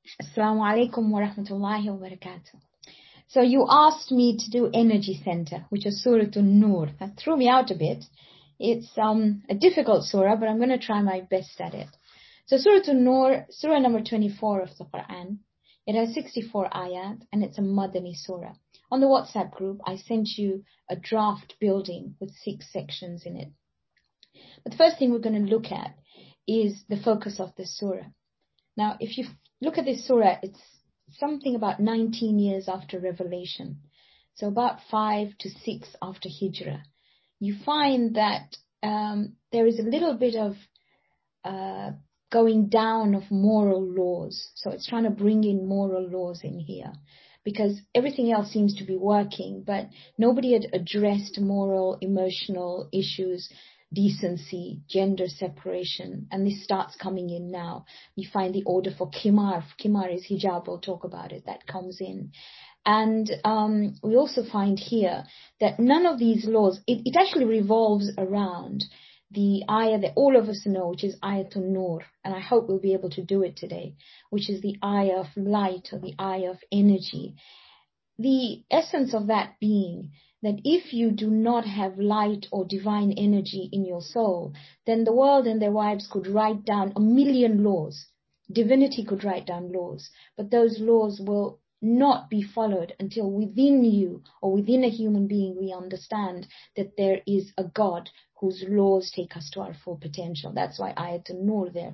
Assalamu alaikum wa rahmatullahi wa barakatuh. So you asked me to do Energy Center, which is Surah An-Nur. That threw me out a bit. It's a difficult surah, but I'm going to try my best at it. So Surah An-Nur, surah number 24 of the Quran. It has 64 ayat, and it's a Madani surah. On the WhatsApp group, I sent you a draft building with 6 sections in it. But the first thing we're going to look at is the focus of this surah. Now, if you look at this surah, it's something about 19 years after Revelation. So about 5 to 6 after Hijrah. You find that there is a little bit of going down of moral laws. So it's trying to bring in moral laws in here. Because everything else seems to be working, but nobody had addressed moral, emotional issues, decency, gender separation, and this starts coming in now. You find the order for khimar. Khimar is hijab, we'll talk about it, that comes in. And we also find here that none of these laws, it actually revolves around the ayah that all of us know, which is Ayatul Nur, and I hope we'll be able to do it today, which is the ayah of light or the ayah of energy. The essence of that being that if you do not have light or divine energy in your soul, then the world and their wives could write down 1,000,000 laws. Divinity could write down laws, but those laws will not be followed until within you or within a human being we understand that there is a God whose laws take us to our full potential. That's why Ayatul Nur there.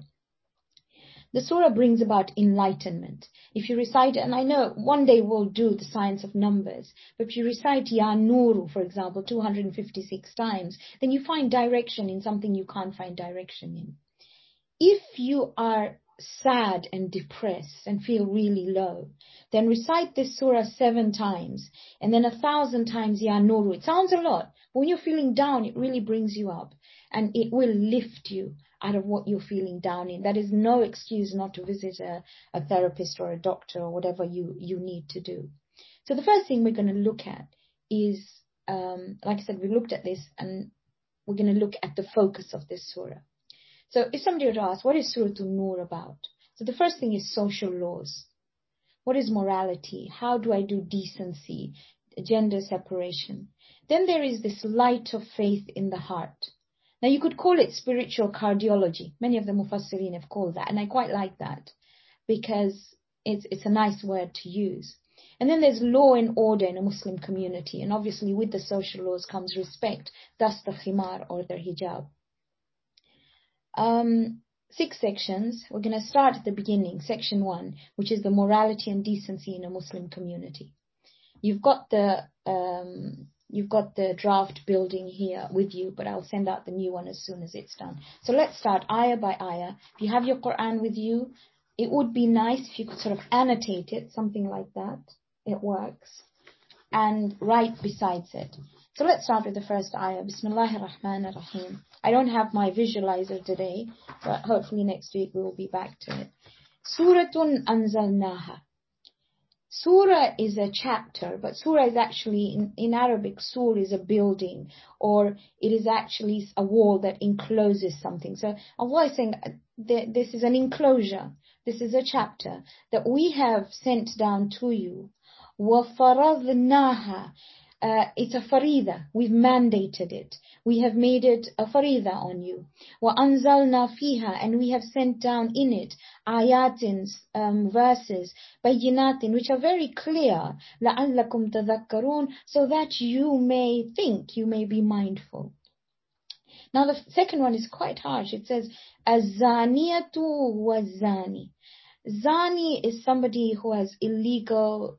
The surah brings about enlightenment. If you recite, and I know one day we'll do the science of numbers, but if you recite Ya Nuru, for example, 256 times, then you find direction in something you can't find direction in. If you are sad and depressed and feel really low, then recite this surah 7 times and then 1,000 times Ya Nuru. It sounds a lot, but when you're feeling down, it really brings you up and it will lift you out of what you're feeling down in. That is no excuse not to visit a therapist or a doctor or whatever you need to do. So the first thing we're going to look at is, like I said, we looked at this and we're going to look at the focus of this surah. So if somebody were to ask, what is Surah An-Nur about? So the first thing is social laws. What is morality? How do I do decency, gender separation? Then there is this light of faith in the heart. Now you could call it spiritual cardiology. Many of the Mufassirin have called that, and I quite like that because it's a nice word to use. And then there's law and order in a Muslim community, and obviously with the social laws comes respect, thus the khimar or the hijab. 6 sections. We're going to start at the beginning, section 1, which is the morality and decency in a Muslim community. You've got the draft building here with you, but I'll send out the new one as soon as it's done. So let's start ayah by ayah. If you have your Quran with you, it would be nice if you could sort of annotate it, something like that. It works. And write besides it. So let's start with the first ayah. Bismillahir Rahmanir Rahim. I don't have my visualizer today, but hopefully next week we will be back to it. Suratun Anzalnaha. Surah is a chapter, but surah is actually, in Arabic, surah is a building, or it is actually a wall that encloses something. So Allah is saying, this is an enclosure, this is a chapter that we have sent down to you. وَفَرَضْنَاهَا. It's a farida. We've mandated it. We have made it a farida on you. وَأَنزَلْنَا فِيهَا. And we have sent down in it ayatin, verses, bayinatin, which are very clear. لَعَلَّكُمْ تَذَكَّرُونَ. So that you may think, you may be mindful. Now the second one is quite harsh. It says, الزَّانِيَةُ وَالزَّانِي. Zani is somebody who has illegitimate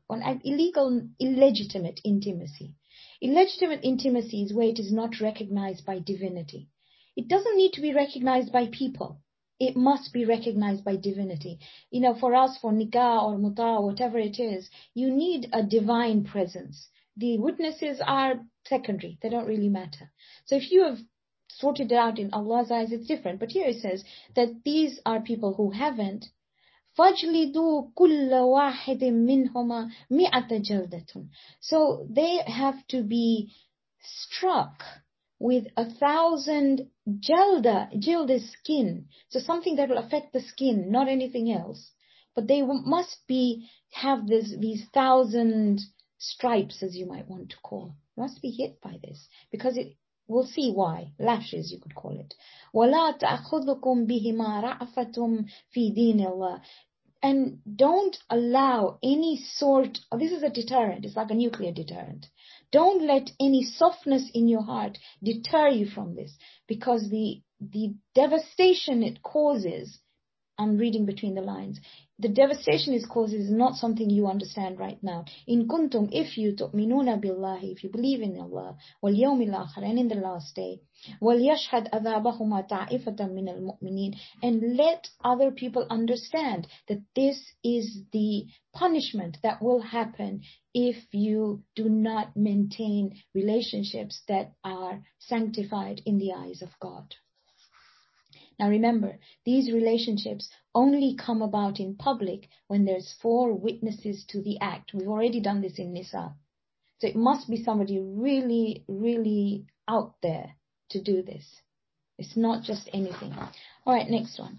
intimacy. Illegitimate intimacy is where it is not recognized by divinity. It doesn't need to be recognized by people. It must be recognized by divinity. You know, for us, for nikah or muta, whatever it is, you need a divine presence. The witnesses are secondary. They don't really matter. So if you have sorted it out in Allah's eyes, it's different. But here it says that these are people who haven't. فَاجْلِدُوا كُلَّ وَاحِدٍ مِّنْهُمَا مِئَةَ جَلْدَةٌ. So they have to be struck with 1,000 jalda. Jild is skin. So something that will affect the skin, not anything else. but they must have these 1,000 stripes, as you might want to call. They must be hit by this, because we'll see why. Lashes, you could call it. وَلَا تَأْخُذُكُمْ بِهِمَا رَأْفَةٌ فِي دِينِ اللَّهِ. And don't allow any sort, this is a deterrent, it's like a nuclear deterrent. Don't let any softness in your heart deter you from this, because the devastation it causes, I'm reading between the lines, the devastation it causes is not something you understand right now. In kuntum, if you tu'minuna billahi, if you believe in Allah, wal yawmil akhir, and in the last day, wal yashhad adhabahuma ta'ifatan min al-mu'minin, and let other people understand that this is the punishment that will happen if you do not maintain relationships that are sanctified in the eyes of God. Now remember, these relationships only come about in public when there's 4 witnesses to the act. We've already done this in Nisa. So it must be somebody really, really out there to do this. It's not just anything. Alright, next one.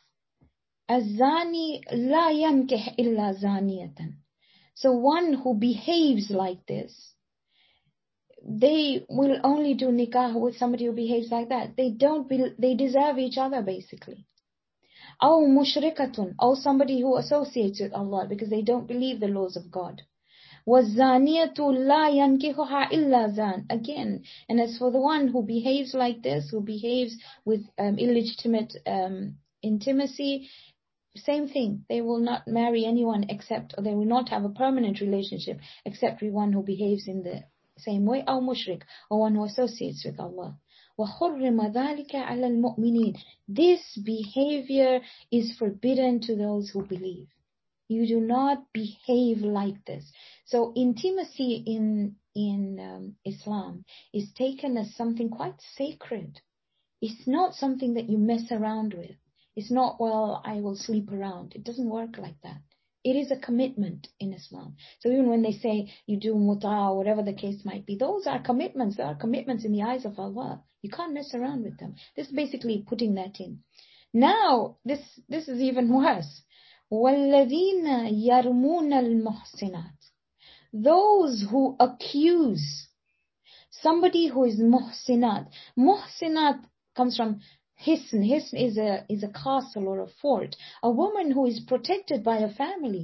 الزاني لا ينكح إلا زانية. So one who behaves like this, they will only do nikah with somebody who behaves like that. They deserve each other, basically. أو مشركة, or somebody who associates with Allah because they don't believe the laws of God. وَالزَّانِيَةُ لَا يَنْكِحُهَا إِلَّا زَانٍ. Again, and as for the one who behaves like this, who behaves with illegitimate intimacy, same thing. They will not marry anyone except, or they will not have a permanent relationship except with one who behaves in the same way, أو mushrik, or one who associates with Allah. وَحُرِّمَ ذَلِكَ عَلَى الْمُؤْمِنِينَ. This behavior is forbidden to those who believe. You do not behave like this. So intimacy in Islam is taken as something quite sacred. It's not something that you mess around with. It's not, well, I will sleep around. It doesn't work like that. It is a commitment in Islam. So even when they say you do muta, or whatever the case might be, those are commitments. They are commitments in the eyes of Allah. You can't mess around with them. This is basically putting that in. Now, this is even worse. وَالَّذِينَ يَرْمُونَ الْمُحْسِنَاتِ. Those who accuse somebody who is muhsinat. Muhsinat comes from Hisn. Hisn is a castle or a fort. A woman who is protected by a family.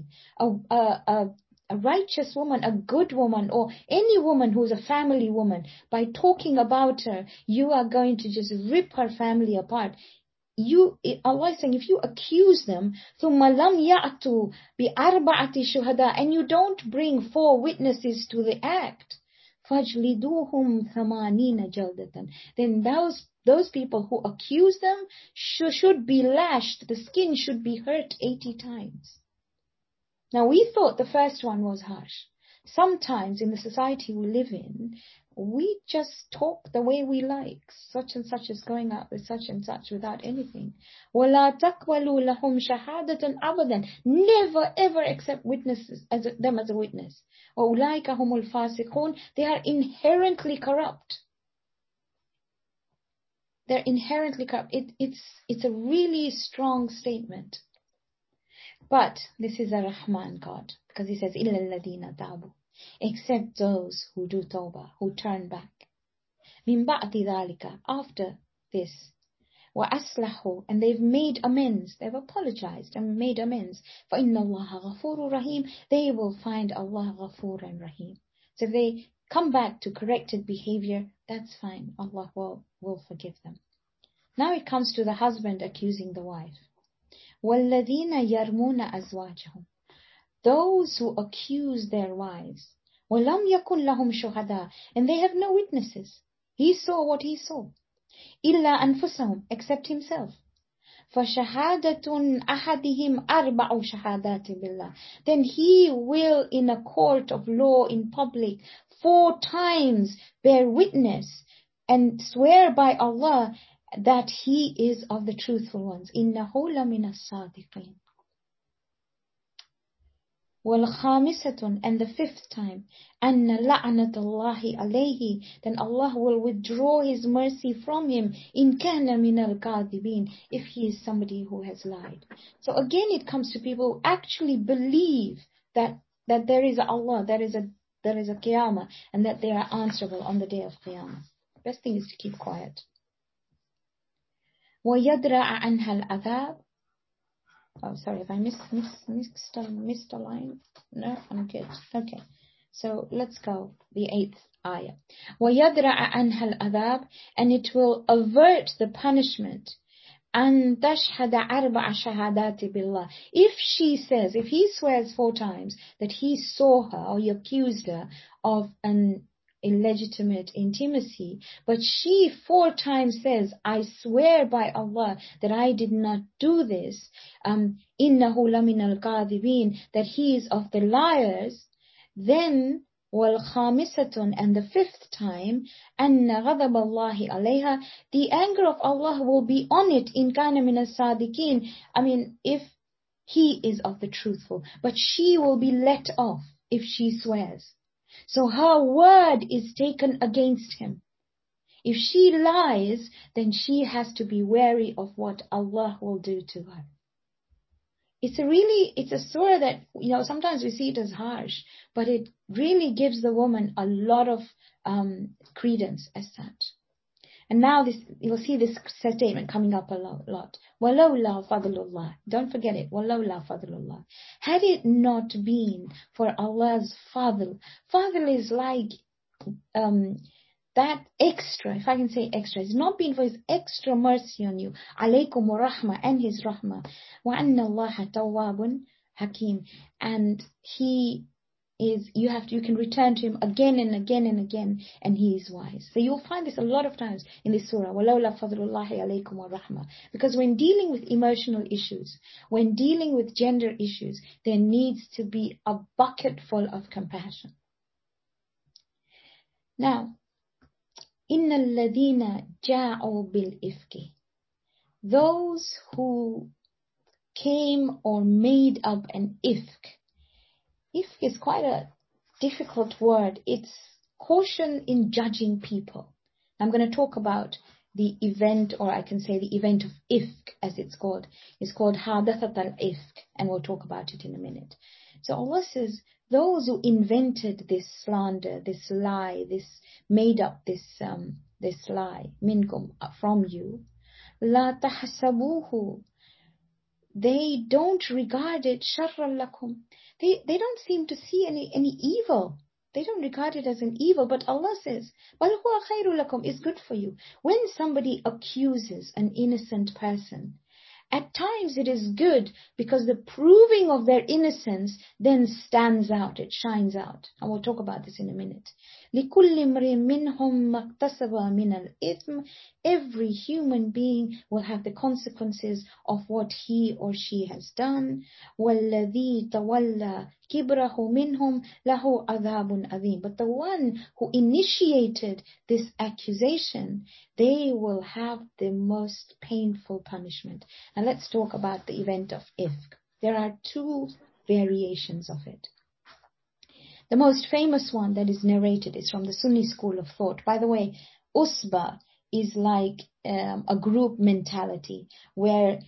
A righteous woman, a good woman, or any woman who is a family woman. By talking about her, you are going to just rip her family apart. Allah is saying, if you accuse them, ثُمَّ لَمْ يَأْتُوا بِأَرْبَعَةِ شُهَدَاء, and you don't bring 4 witnesses to the act, فَاجْلِدُوهُمْ ثَمَانِينَ جَلْدَةً, then those people who accuse them should be lashed, the skin should be hurt 80 times. Now we thought the first one was harsh. Sometimes in the society we live in, we just talk the way we like. Such and such is going out with such and such without anything. وَلَا تَقْبَلُوا لَهُمْ شَهَادَةً أَبَدًا. Never ever accept witnesses them as a witness. وَأُولَٰئِكَ هُمُ الْفَاسِقُونَ. They are inherently corrupt. They're inherently corrupt. It's a really strong statement. But this is a Rahman God, because he says, إِلَّا الَّذِينَ تَابُوا, except those who do tawbah, who turn back. مِن بَعْدِ ذَلِكَ, after this. وَأَصْلَحُوا, and they've made amends, they've apologized and made amends. فَإِنَّ اللَّهَ غَفُورٌ رَحِيمٌ, they will find Allah Ghafoor and Rahim. So if they come back to corrected behavior, that's fine. Allah will forgive them. Now it comes to the husband accusing the wife. وَالَّذِينَ يَرْمُونَ أَزْوَاجَهُمْ, those who accuse their wives. وَلَمْ يَكُنْ لَهُمْ شُهَدَاء, and they have no witnesses. He saw what he saw. إِلَّا أَنفُسَهُمْ, except himself. فَشَهَادَةٌ أَحَدِهِمْ أَرْبَعُ شَهَادَاتٍ بِاللَّهِ, then he will in a court of law in public 4 times bear witness and swear by Allah that he is of the truthful ones. إِنَّهُ لَمِنَ الصَّادِقِينَ. وَالْخَامِسَةٌ, and the fifth time, أَنَّ لَعْنَةَ اللَّهِ عَلَيْهِ, then Allah will withdraw His mercy from him, إِن كَانَ مِنَ الْكَاذِبِينَ, if he is somebody who has lied. So again it comes to people who actually believe that there is Allah, there is a Qiyamah, and that they are answerable on the day of Qiyamah. Best thing is to keep quiet. وَيَدْرَعَ عَنْهَا الْعَذَابِ. Oh, sorry, if I missed a line? No, I'm good. Okay. So let's go. The 8th ayah. وَيَدْرَعَ عَنْهَا الْعَذَابِ, and it will avert the punishment. أَن تَشْهَدَ أَرْبَعَ شَهَادَاتِ بِاللَّهِ. If he swears 4 times that he saw her or he accused her of an illegitimate intimacy, but she 4 times says, I swear by Allah that I did not do this, إِنَّهُ لَمِنَ الْكَاذِبِينَ, that he is of the liars, then وَالْخَامِسَةٌ, and the 5th time, أَنَّ غَضَبَ اللَّهِ عَلَيْهَا, the anger of Allah will be on it, إِن كَانَ مِنَ الصَّادِقِينَ, I mean, if he is of the truthful, but she will be let off if she swears. So her word is taken against him. If she lies, then she has to be wary of what Allah will do to her. It's a surah that, sometimes we see it as harsh, but it really gives the woman a lot of credence as such. And now you'll see this statement coming up a lot. وَلَوْلَا فَضْلُ اللَّهِ. Don't forget it. وَلَوْلَا فَضْلُ اللَّهِ. Had it not been for Allah's fadl. Fadl is like that extra, if I can say extra. It's not been for His extra mercy on you. عَلَيْكُمْ وَرَحْمَةً, and His rahmah. وَأَنَّ اللَّهَ تَوَّابٌ حَكِيمٌ. And you can return to Him again and again and again, and He is wise. So you'll find this a lot of times in this surah, وَلَوْلَا فَضْلُ اللَّهِ عَلَيْكُمْ وَرَحْمَةً. Because when dealing with emotional issues, when dealing with gender issues, there needs to be a bucket full of compassion. Now, إِنَّ الَّذِينَ جَاءُوا بِالْإِفْكِ, those who came or made up an ifk. Ifk is quite a difficult word. It's caution in judging people. I'm going to talk about the event, or I can say the event of ifk, as it's called. It's called Hadathat al-Ifk, and we'll talk about it in a minute. So Allah says, those who invented this slander, this lie, made up this lie, minkum, from you, la tahsabuhu, they don't regard it sharran lakum. They don't seem to see any evil. They don't regard it as an evil, but Allah says, bal huwa khairu lakum, is good for you. When somebody accuses an innocent person, at times it is good because the proving of their innocence then stands out, it shines out. And we'll talk about this in a minute. لِكُلِّ امْرِئٍ مِّنْهُمْ مَا اكْتَسَبَ مِنَ الْإِثْمِ. Every human being will have the consequences of what he or she has done. وَالَّذِي تَوَلَّى كِبْرَهُ مِنْهُمْ لَهُ عَذَابٌ عَظِيمٌ. But the one who initiated this accusation, they will have the most painful punishment. Now let's talk about the event of Ifk. There are 2 variations of it. The most famous one that is narrated is from the Sunni school of thought. By the way, Usba is like a group mentality where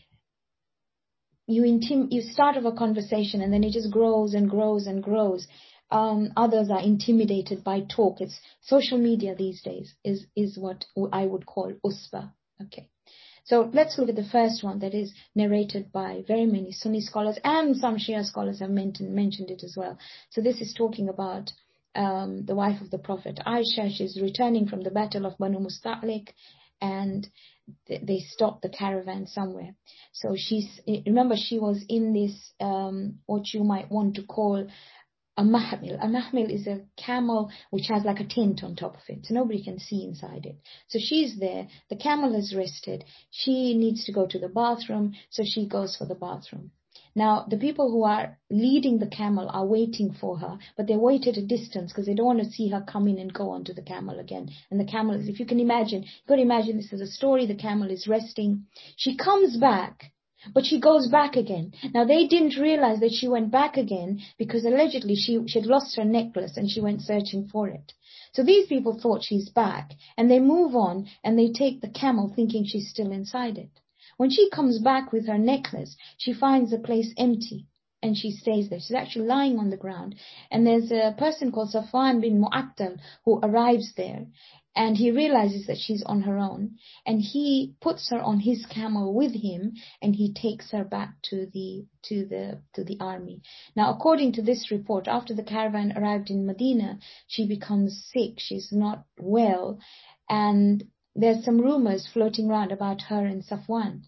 you start off a conversation and then it just grows and grows and grows. Others are intimidated by talk. It's social media these days is what I would call Usba. Okay. So let's look at the first one that is narrated by very many Sunni scholars, and some Shia scholars have mentioned it as well. So this is talking about the wife of the Prophet, Aisha. She's returning from the battle of Banu Musta'lik, and they stopped the caravan somewhere. So remember she was in this, what you might want to call a mahmil. A mahmil is a camel which has like a tent on top of it, so nobody can see inside it. So she's there, the camel has rested, she needs to go to the bathroom, so she goes for the bathroom. Now, the people who are leading the camel are waiting for her, but they wait at a distance because they don't want to see her come in and go onto the camel again. And the camel is, if you can imagine, this is a story, the camel is resting. She comes back But she goes back again. Now they didn't realize that she went back again because allegedly she had lost her necklace and she went searching for it. So these people thought she's back and they move on and they take the camel thinking she's still inside it. When she comes back with her necklace, she finds the place empty and she stays there. She's actually lying on the ground. And there's a person called Safwan bin Mu'attal who arrives there. And he realizes that she's on her own, and he puts her on his camel with him, and he takes her back to the army. Now, according to this report, after the caravan arrived in Medina, she becomes sick. She's not well, and there's some rumors floating around about her and Safwan.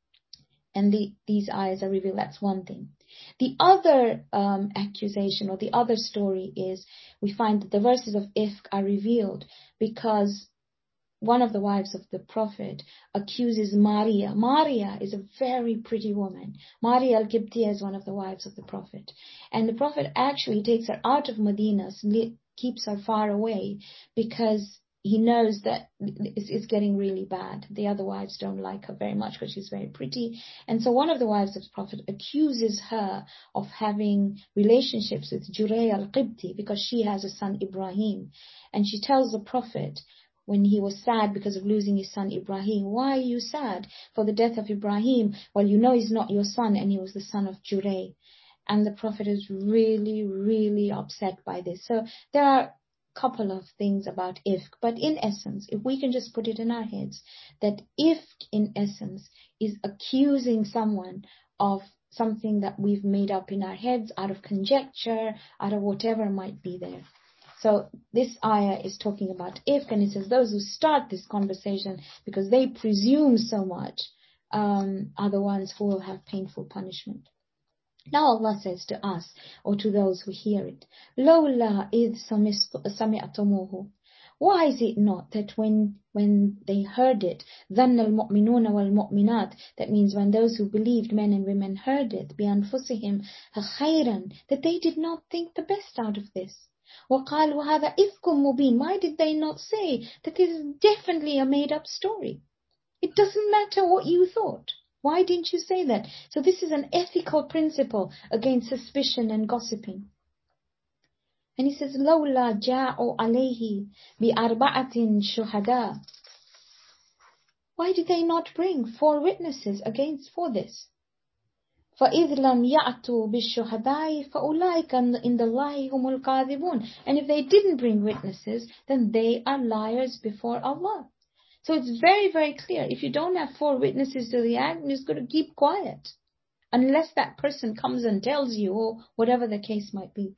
And these ayahs are revealed. That's one thing. The other accusation or the other story is we find that the verses of Ifk are revealed because one of the wives of the Prophet accuses Maria. Maria is a very pretty woman. Maria al-Qibtiyya is one of the wives of the Prophet. And the Prophet actually takes her out of Medina, keeps her far away because he knows that it's getting really bad. The other wives don't like her very much because she's very pretty. And so one of the wives of the Prophet accuses her of having relationships with Juray al-Qibti because she has a son Ibrahim. And she tells the Prophet, when he was sad because of losing his son Ibrahim, why are you sad for the death of Ibrahim? Well, you know he's not your son and he was the son of Juray. And the Prophet is really, really upset by this. So there are couple of things about ifk, but in essence, if we can just put it in our heads, that ifk in essence is accusing someone of something that we've made up in our heads out of conjecture, out of whatever might be there. So this ayah is talking about ifk, and it says those who start this conversation because they presume so much are the ones who will have painful punishment. Now Allah says to us, or to those who hear it, لَوْلَا إِذْ سَمِعْتُمُوهُ. Why is it not that when they heard it, ظَنَّ الْمُؤْمِنُونَ وَالْمُؤْمِنَاتِ, that means when those who believed, men and women, heard it, بِأَنفُسِهِمْ خَيْرًا, that they did not think the best out of this. وَقَالُوا هَذَا إِفْكٌ مُبِينٌ. Why did they not say that this is definitely a made-up story? It doesn't matter what you thought. Why didn't you say that? So this is an ethical principle against suspicion and gossiping. And he says, لَوْلَا جَاءُوا عَلَيْهِ بِأَرْبَعَةٍ شُهَدَاءَ. Why did they not bring 4 witnesses for this? فَإِذْ لَمْ يَأْتُوا بِالشُّهَدَاءِ فَأُولَٰئِكَ عِندَ اللَّهِ هُمُ الْكَاذِبُونَ. And if they didn't bring witnesses, then they are liars before Allah. So it's very, very clear. If you don't have 4 witnesses to the act, you're just going to keep quiet. Unless that person comes and tells you, or whatever the case might be.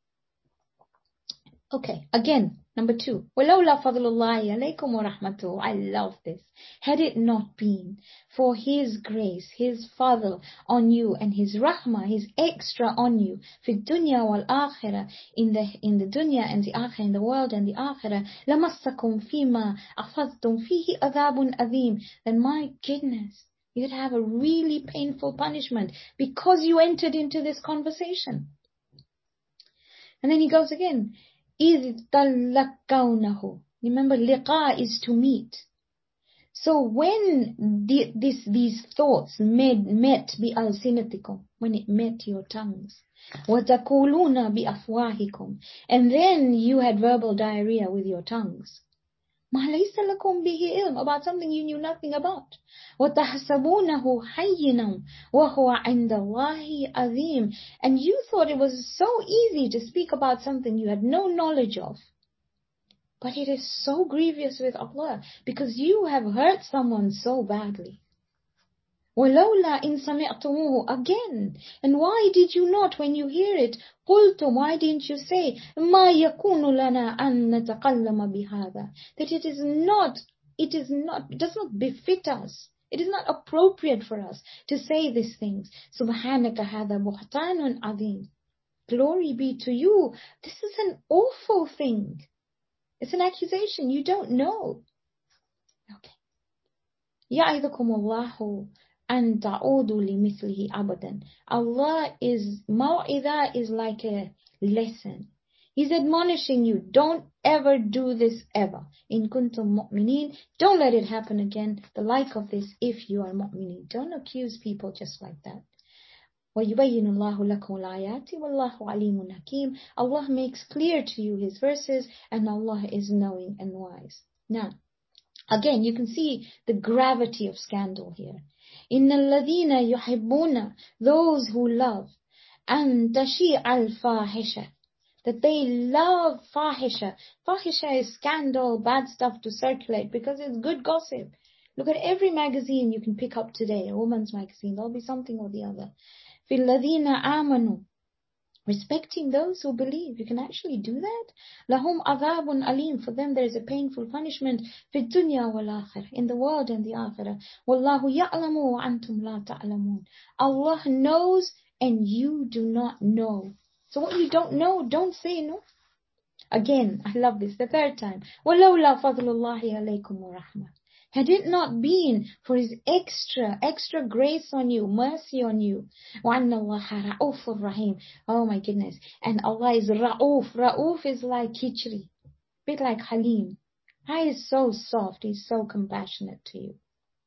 Okay, again, number 2. وَلَوْلَا فَضْلُ اللَّهِ عَلَيْكُمْ وَرَحْمَتُهُ. I love this. Had it not been for His grace, His fadl on you, and His rahmah, His extra on you, في الدنيا والآخرة, in the dunya and the akhirah, in the world and the akhirah, لَمَسَّكُمْ فِيمَا أَخَذْتُمْ فِيهِ عَذَابٌ أَذِيمٌ. Then my goodness, you'd have a really painful punishment because you entered into this conversation. And then he goes again, إِذْ تَلَّقَّوْنَهُ. Remember, liqa is to meet. So when these thoughts met بِأَلْسِنَتِكُمْ, when it met your tongues, وَتَقُولُونَ بِأَفْوَاهِكُمْ, and then you had verbal diarrhea with your tongues, مَا لَيْسَ لَكُمْ بِهِ إِلْمٌ, about something you knew nothing about. وَتَحْسَبُونَهُ حَيِّنًا وَهُوَ عِنْدَ اللَّهِ عَظِيمٌ. And you thought it was so easy to speak about something you had no knowledge of. But it is so grievous with Allah because you have hurt someone so badly. وَلَوْلَا إِن سَمِعْتُمُوهُ. Again, and why did you not, when you hear it, قُلْتُمْ, why didn't you say مَا يَكُونُ لَنَا أَن نَتَقَلَّمَ بِهَذَا, that it does not befit us, it is not appropriate for us to say these things. سُبْحَانَكَ هَذَا بُهْتَانٌ عَظِيمٌ. Glory be to you, this is an awful thing. It's an accusation, you don't know. Okay. يَعِظُكُمُ اللَّهُ أَن تَعُودُوا لِمِثْلِهِ أَبَدًا. Allah is, maw'idah is like a lesson. He's admonishing you, don't ever do this ever. In kuntum mu'mineen, don't let it happen again, the like of this, if you are mu'mineen. Don't accuse people just like that. وَيُبَيِّنُ اللَّهُ لَكُمُ الْآيَاتِ وَاللَّهُ عَلِيمٌ حَكِيمٌ. Allah makes clear to you His verses, and Allah is knowing and wise. Now, again, you can see the gravity of scandal here. إِنَّ الَّذِينَ يُحِبُّونَ, those who love, أَن تَشِيعَ الْفَاحِشَةِ, that they love fahisha. Fahisha is scandal, bad stuff to circulate, because it's good gossip. Look at every magazine you can pick up today, a woman's magazine, there'll be something or the other. فِي الَّذِينَ آمَنُوا, respecting those who believe. You can actually do that. لَهُمْ عَذَابٌ أَلِيمٌ, for them there is a painful punishment. فِي الدُّنْيَا وَالْآخِرَةِ, in the world and the akhirah. وَاللَّهُ يَعْلَمُ وَأَنْتُمْ لَا تَعْلَمُونَ, Allah knows and you do not know. So what you don't know, don't say no. Again, I love this, the third time. وَلَوْلَا فَضْلُ اللَّهِ عَلَيْكُمْ وَرَحْمَةٌ, had it not been for His extra grace on you, mercy on you. وَأَنَّ اللَّهَ رَءُوفٌ رَحِيمٌ. Oh my goodness. And Allah is Ra'uf. Ra'uf is like Khichri, bit like Halim. He is so soft, He's so compassionate to you.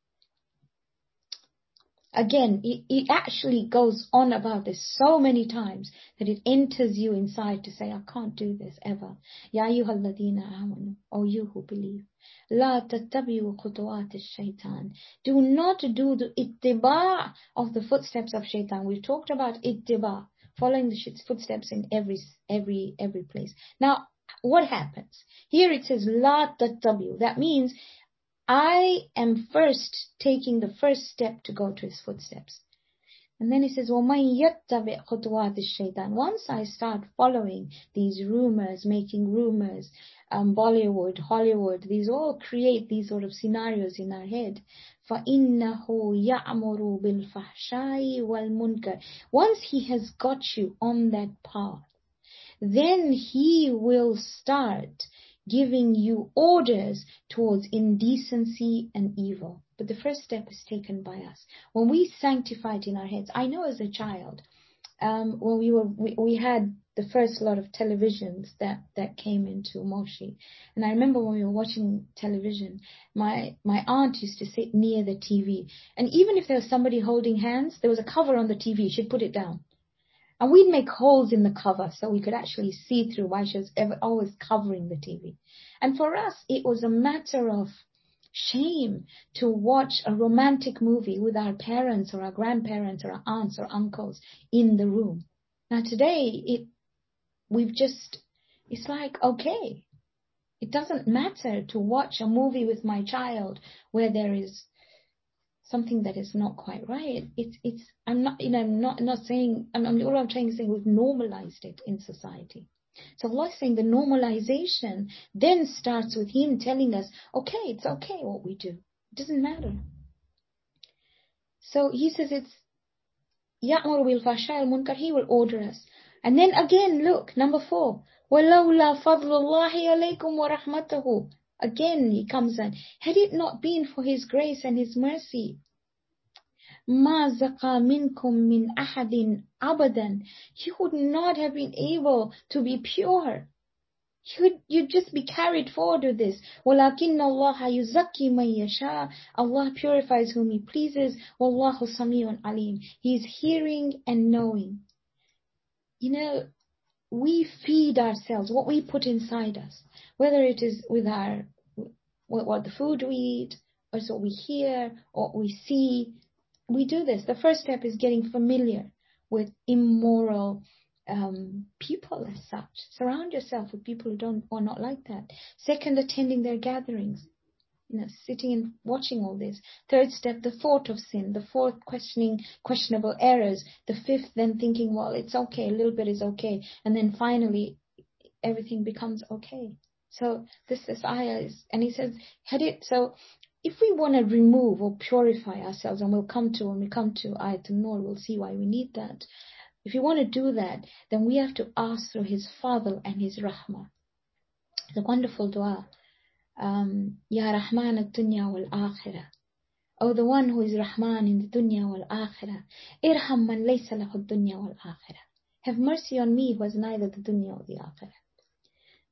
Again, it actually goes on about this so many times that it enters you inside to say, I can't do this ever. Ya ayyuhalladhina amanu, O you who believe. La tattabi'u khutuwat ash-shaytan. Do not do the ittiba' of the footsteps of shaitan. We've talked about ittiba', following the footsteps in every place. Now, what happens? Here it says, La tattabi'u. That means, I am first taking the first step to go to His footsteps. And then He says, وَمَنْ يَتَّبِعْ خُطُوَاتِ الشَّيْطَانِ. Once I start following these rumors, making rumors, Bollywood, Hollywood, these all create these sort of scenarios in our head. فَإِنَّهُ يَأْمُرُ بِالْفَحْشَاءِ وَالْمُنْكَرِ. Once he has got you on that path, then he will start giving you orders towards indecency and evil. But the first step is taken by us. When we sanctify it in our heads, I know as a child, when we had the first lot of televisions that came into Moshi, and I remember when we were watching television, my aunt used to sit near the TV, and even if there was somebody holding hands, there was a cover on the TV, she'd put it down. And we'd make holes in the cover so we could actually see through why she was always covering the TV. And for us, it was a matter of shame to watch a romantic movie with our parents or our grandparents or our aunts or uncles in the room. Now today, it's like, okay, it doesn't matter to watch a movie with my child where there is something that is not quite right. I'm not saying, all I'm trying to say, we've normalized it in society. So Allah is saying the normalization then starts with Him telling us, okay, it's okay what we do. It doesn't matter. So He says it's يَأْمُرُ بِالْفَحْشَاءِ وَالْمُنْكَرِ, He will order us. And then again, look, number 4, وَلَوْلَا فَضْلُ اللَّهِ عَلَيْكُمْ وَرَحْمَتَهُ. Again, He comes in. Had it not been for His grace and His mercy, مَا زَقَى مِنْكُمْ مِنْ أَحَدٍ أَبَدًا, you would not have been able to be pure. You'd just be carried forward with this. وَلَكِنَّ اللَّهَ يُزَكِّي مَنْ يَشَاءُ. Allah purifies whom He pleases. وَاللَّهُ سَمِيعٌ عَلِيمٌ. He is hearing and knowing. We feed ourselves, what we put inside us, whether it is with what the food we eat, or what we hear, or what we see. We do this. The first step is getting familiar with immoral people as such. Surround yourself with people who are not like that. Second, attending their gatherings. Sitting and watching all this. Third step, the thought of sin. The fourth, questioning questionable errors. The fifth, then thinking, well, it's okay, a little bit is okay. And then finally, everything becomes okay. So this ayah is, and He says, if we want to remove or purify ourselves, and when we come to Ayat An-Nur, we'll see why we need that. If you want to do that, then we have to ask through His Fadl and His Rahmah. The wonderful dua. Ya Rahman ad-dunya wal-akhirah. Oh, the one who is Rahman in the dunya wal-akhirah. Irham man laysa lahu ad-dunya wal-akhirah. Have mercy on me who has neither the dunya or the akhirah.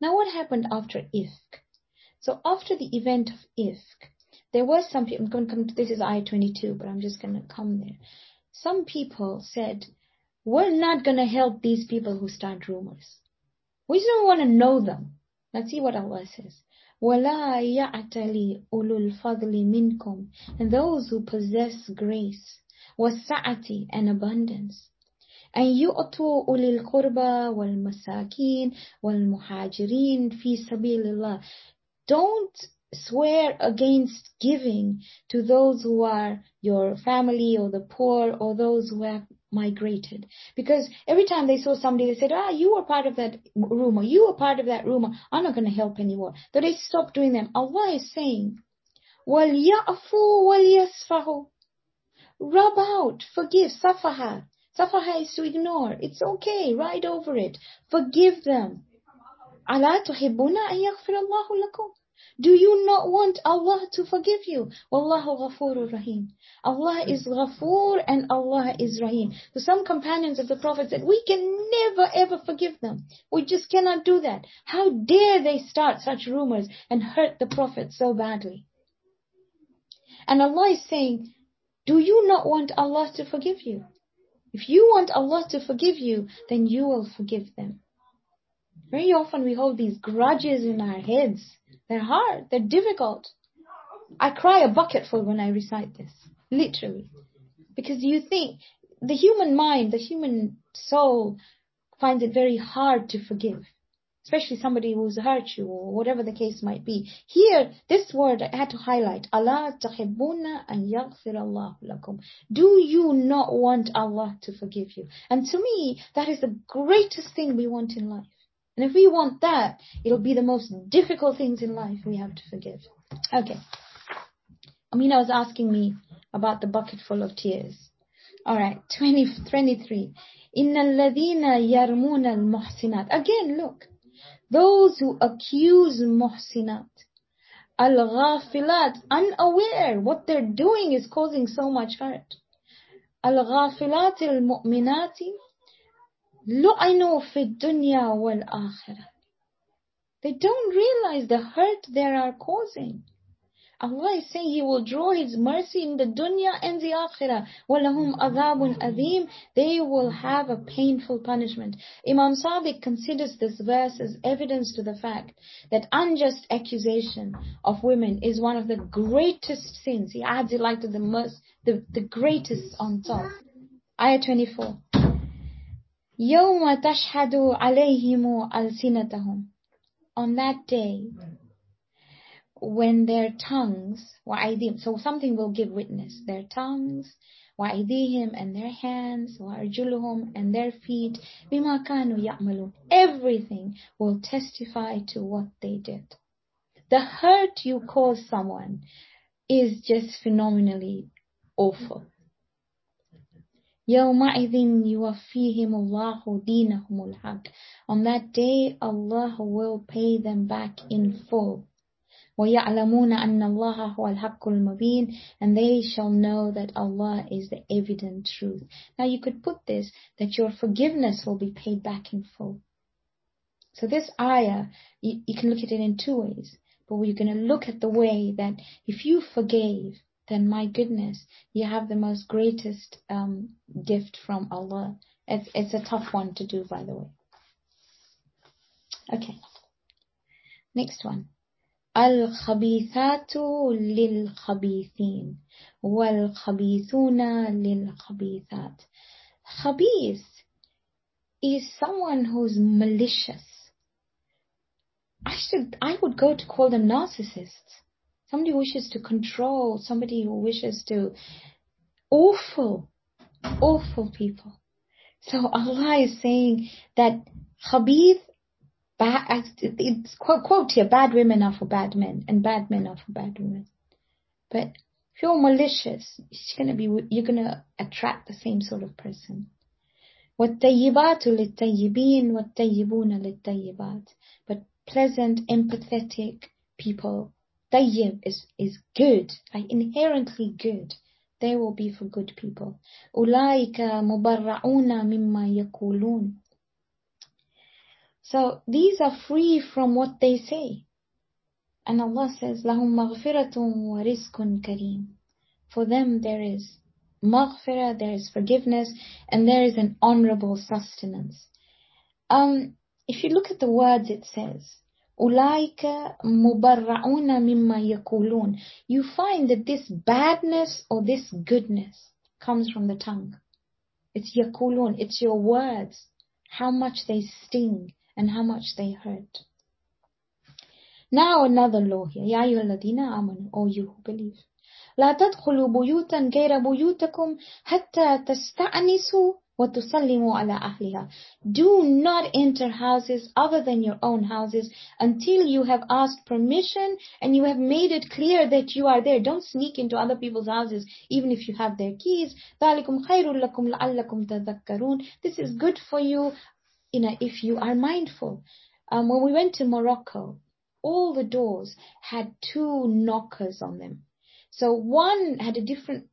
Now what happened after Ifk? So after the event of Ifk, there was some people, I'm going to come to, this is ayah 22, but I'm just going to come there. Some people said, we're not going to help these people who start rumors. We just don't want to know them. Let's see what Allah says. وَلَا يَعْتَلِي أُولُو الْفَضْلِ مِنْكُمْ, and those who possess grace, وَالسَّعَةِ, and abundance, أَنْ يُؤْتُوا أُولِي الْقُرْبَى وَالْمَسَاكِينَ وَالْمُهَاجِرِينَ فِي سَبِيلِ اللَّهِ. Don't swear against giving to those who are your family or the poor or those who have migrated. Because every time they saw somebody, they said, you were part of that rumor, you were part of that rumor, I'm not going to help anymore. So they stopped doing them. Allah is saying, وَلْيَعْفُوا وَلْيَصْفَحُوا. Rub out, forgive, safaha. Safaha is to ignore. It's okay, ride over it. Forgive them. أَلَا تُحِبُّونَ أَن يَغْفِرَ اللَّهُ لَكُمْ. Do you not want Allah to forgive you? Wallahu ghafurur rahim. Allah is Ghafoor and Allah is Rahim. So some companions of the Prophet said, we can never ever forgive them. We just cannot do that. How dare they start such rumors and hurt the Prophet so badly? And Allah is saying, do you not want Allah to forgive you? If you want Allah to forgive you, then you will forgive them. Very often we hold these grudges in our heads. They're hard. They're difficult. I cry a bucketful when I recite this. Literally. Because you think, the human mind, the human soul finds it very hard to forgive. Especially somebody who's hurt you or whatever the case might be. Here, this word I had to highlight. أَلَا تَحِبُّونَ أَن يَغْفِرَ اللَّهُ لَكُمْ. Do you not want Allah to forgive you? And to me, that is the greatest thing we want in life. And if we want that, it'll be the most difficult things in life we have to forgive. Okay. Amina was asking me about the bucket full of tears. Alright, 23. إِنَّ الَّذِينَ يَرْمُونَ الْمُحْسِنَاتِ. Again, look. Those who accuse muhsinat. Al-ghafilat, unaware. What they're doing is causing so much hurt. Al-ghafilat al-mu'minati. لُعِنُوا فِي الدُّنْيَا وَالْآخِرَةِ. They don't realize the hurt they are causing. Allah is saying He will draw His mercy in the dunya and the akhirah. وَلَهُمْ عَذَابٌ أَذِيمٌ. They will have a painful punishment. Imam Sadiq considers this verse as evidence to the fact that unjust accusation of women is one of the greatest sins. He adds it like to the greatest on top. Ayah 24. يَوْمَ تَشْهَدُ عَلَيْهِمُ أَلْسِنَتَهُمْ. On that day, when their tongues, وَأَيْدِيهِمْ, so something will give witness, their tongues, وَأَيْدِيهِمْ, and their hands, وَأَرْجُلُهُمْ, and their feet, بِمَا كَانُوا يَعْمَلُونَ. Everything will testify to what they did. The hurt you cause someone is just phenomenally awful. يَوْمَئِذٍ يُوَفِّيهِمُ اللَّهُ دِينَهُمُ الْحَقِّ. On that day, Allah will pay them back in full. وَيَعْلَمُونَ أَنَّ اللَّهَ هُوَ الْحَقُّ الْمُبِينُ. And they shall know that Allah is the evident truth. Now you could put this, that your forgiveness will be paid back in full. So this ayah, you can look at it in two ways. But we're going to look at the way that if you forgave, then my goodness, you have the most greatest gift from Allah. It's a tough one to do, by the way. Okay. Next one. الخبيثات للخبيثين والخبيثون للخبيثات. Khabith is someone who's malicious. I would go to call them narcissists. Somebody who wishes to control, somebody who wishes to... Awful people. So Allah is saying that khabith, it's quote here, bad women are for bad men, and bad men are for bad women. But if you're malicious, you're gonna attract the same sort of person. وَالطَّيِّبَاتُ لِلطَّيِّبِينَ وَالطَّيِّبُونَ لِلطَّيِّبَاتِ. But pleasant, empathetic people, tayyib is good, like inherently good. They will be for good people. أُولَٰئِكَ مُبَرَّعُونَ مِمَّا يَقُولُونَ. So these are free from what they say. And Allah says, لَهُمْ مَغْفِرَةٌ وَرِزْقٌ كَرِيمٌ. For them there is maghfirah, there is forgiveness, and there is an honorable sustenance. If you look at the words, it says, أُولَٰئِكَ مُبَرَّعُونَ مِمَّا يَقُولُونَ. You find that this badness or this goodness comes from the tongue. It's يَقُولُون, it's your words, how much they sting and how much they hurt. Now another law here. يَا أَيُّهَا الَّذِينَ آمَنُوا, O you who believe. لا تدخلوا بيوتا غير بيوتكم حتى تستأنسوا وتسلموا على أهلها. Do not enter houses other than your own houses until you have asked permission and you have made it clear that you are there. Don't sneak into other people's houses even if you have their keys. ذلكم خير لكم لعلكم تذكرون. This is good for you, if you are mindful. When we went to Morocco, all the doors had 2 knockers on them. So one had a different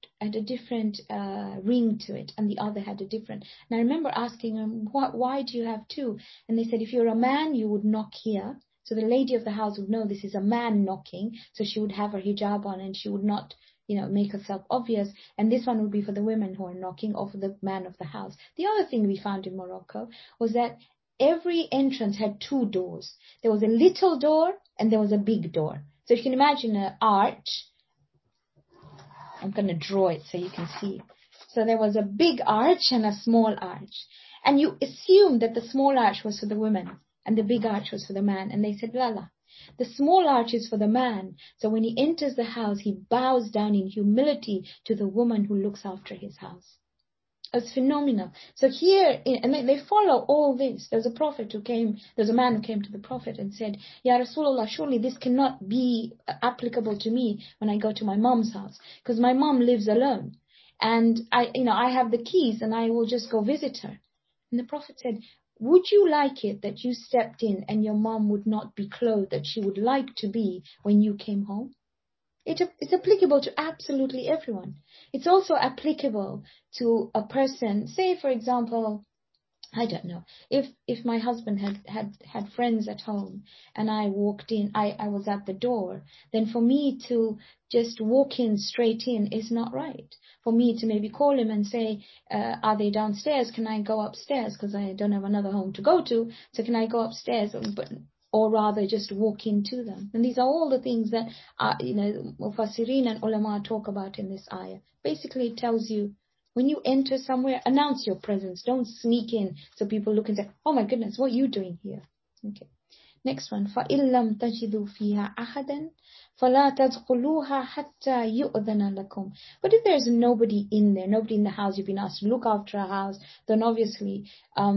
ring to it, and the other had a different. And I remember asking them, why do you have 2? And they said, if you're a man, you would knock here. So the lady of the house would know this is a man knocking. So she would have her hijab on and she would not, make herself obvious. And this one would be for the women who are knocking or for the man of the house. The other thing we found in Morocco was that every entrance had 2 doors. There was a little door and there was a big door. So you can imagine an arch. I'm going to draw it so you can see. So there was a big arch and a small arch. And you assumed that the small arch was for the women and the big arch was for the man. And they said, Lala, the small arch is for the man. So when he enters the house, he bows down in humility to the woman who looks after his house. It's phenomenal. So here, and they follow all this. There's a man who came to the Prophet and said, Ya Rasulullah, surely this cannot be applicable to me when I go to my mom's house, because my mom lives alone. And I have the keys and I will just go visit her. And the Prophet said, would you like it that you stepped in and your mom would not be clothed that she would like to be when you came home? It's applicable to absolutely everyone. It's also applicable to a person, say for example, I don't know, if my husband had friends at home and I walked in, I was at the door, then for me to just walk in straight in is not right. For me to maybe call him and say, are they downstairs? Can I go upstairs? Because I don't have another home to go to. So can I go upstairs? Or rather just walk into them. And these are all the things that Mufassirin and ulama talk about in this ayah. Basically it tells you, when you enter somewhere, announce your presence. Don't sneak in so people look and say, oh my goodness, what are you doing here? Okay. Next one. فَإِن لَمْ تَجِدُوا فِيهَا أَحَدًا فَلَا تَدْخُلُوهَا حَتَّى يُؤْذَنَ لَكُمْ. But if there's nobody in there, nobody in the house, you've been asked to look after a house, then obviously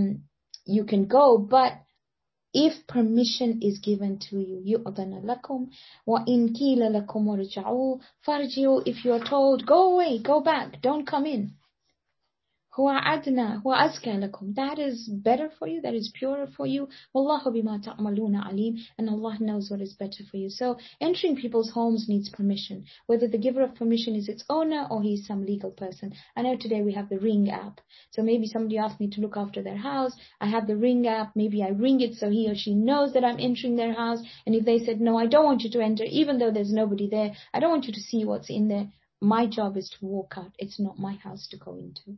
you can go. But if permission is given to you, يُؤْذَنَ لَكُمْ وَإِنْ كِيلَ لَكُمْ وَارْجِعُوا فَارْجِعُوا. If you're told, go away, go back, don't come in. هُوَ أَدْنَى وَأَزْكَى لَكُمْ. That is better for you, that is purer for you. وَاللَّهُ بِمَا تَعْمَلُونَ عَلِيمٌ. And Allah knows what is better for you. So entering people's homes needs permission. Whether the giver of permission is its owner or he's some legal person. I know today we have the Ring app. So maybe somebody asked me to look after their house. I have the Ring app. Maybe I ring it so he or she knows that I'm entering their house. And if they said, no, I don't want you to enter, even though there's nobody there, I don't want you to see what's in there. My job is to walk out. It's not my house to go into.